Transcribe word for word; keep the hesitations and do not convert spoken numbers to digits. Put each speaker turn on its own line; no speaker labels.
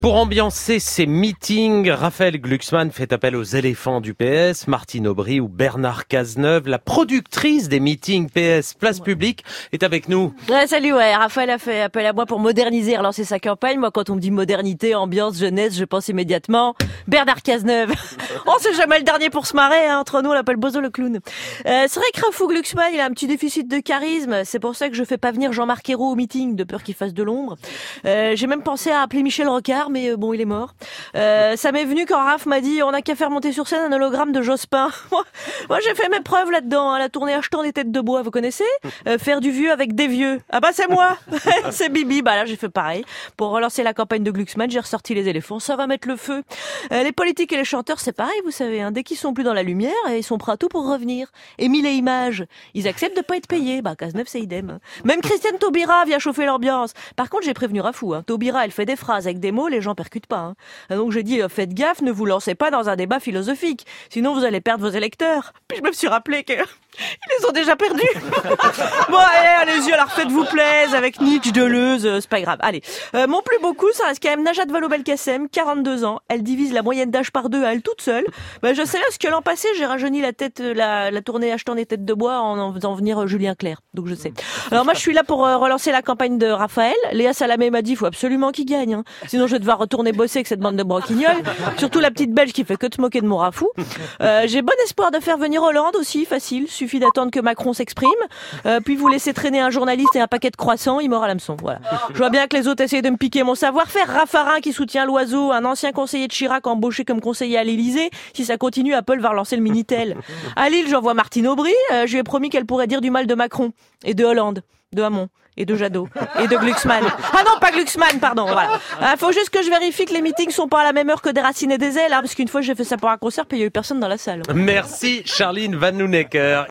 Pour ambiancer ces meetings, Raphaël Glucksmann fait appel aux éléphants du P S, Martine Aubry ou Bernard Cazeneuve. La productrice des meetings P S Place Publique est avec nous.
Ouais, salut, ouais. Raphaël a fait appel à moi pour moderniser et relancer sa campagne. Moi, quand on me dit modernité, ambiance, jeunesse, je pense immédiatement Bernard Cazeneuve. Oh, c'est jamais le dernier pour se marrer, hein. Entre nous, on l'appelle Bozo le clown. Euh, c'est vrai que Rafou Glucksmann, il a un petit déficit de charisme. C'est pour ça que je fais pas venir Jean-Marc Ayrault au meeting, de peur qu'il fasse de l'ombre. Euh, j'ai même pensé à appeler Michel Rocard, mais bon, il est mort. Euh, ça m'est venu quand Raph m'a dit on n'a qu'à faire monter sur scène un hologramme de Jospin. Moi, j'ai fait mes preuves là-dedans, hein, la tournée achetant des têtes de bois, vous connaissez euh, faire du vieux avec des vieux. Ah bah c'est moi. C'est Bibi. Bah là, j'ai fait pareil. Pour relancer la campagne de Glucksmann, j'ai ressorti les éléphants. Ça va mettre le feu. Euh, les politiques et les chanteurs, c'est pareil, vous savez. Hein, dès qu'ils sont plus dans la lumière, ils sont prêts à tout pour revenir. Et mille et images, ils acceptent de pas être payés. Bah Cazeneuve, c'est idem. Même Christiane Taubira vient chauffer l'ambiance. Par contre, j'ai prévenu Rafou. Hein, Taubira, elle fait des phrases avec des mots, les gens percutent pas. Hein. Donc j'ai dit, euh, faites gaffe, ne vous lancez pas dans un débat philosophique, sinon vous allez perdre vos électeurs. Puis je me suis rappelé que ils les ont déjà perdus. Bon, allez, allez-y, alors faites-vous plaisir avec Nietzsche, Deleuze, euh, c'est pas grave. Allez, euh, mon plus beau coup, ça reste quand même Najat Vallaud-Belkacem, quarante-deux ans. Elle divise la moyenne d'âge par deux à elle toute seule. Ben, je sais là, parce que l'an passé, j'ai rajeuni la tête, la, la tournée achetant des têtes de bois en en faisant venir Julien Clerc. Donc je sais. Alors moi, je suis là pour euh, relancer la campagne de Raphaël. Léa Salamé m'a dit, il faut absolument qu'il gagne. Hein. Sinon, je vais devoir retourner bosser avec cette bande de broquignoles. Surtout la petite Belge qui fait que te moquer de mon Rafou. Euh, j'ai bon espoir de faire venir Hollande aussi, facile. Suffit d'attendre que Macron s'exprime. Euh, puis vous laissez traîner un journaliste et un paquet de croissants, il mord à l'hameçon. Voilà. Je vois bien que les autres essayent de me piquer mon savoir-faire. Raffarin qui soutient l'oiseau, un ancien conseiller de Chirac embauché comme conseiller à l'Élysée. Si ça continue, Apple va relancer le Minitel. À Lille, j'envoie Martine Aubry. Euh, je lui ai promis qu'elle pourrait dire du mal de Macron et de Hollande, de Hamon et de Jadot et de Glucksmann. Ah non, pas Glucksmann, pardon. Voilà. Euh, faut juste que je vérifie que les meetings sont pas à la même heure que des racines et des ailes, hein, parce qu'une fois j'ai fait ça pour un concert, puis il y a eu personne dans la salle.
Merci Charline Vanhoenacker.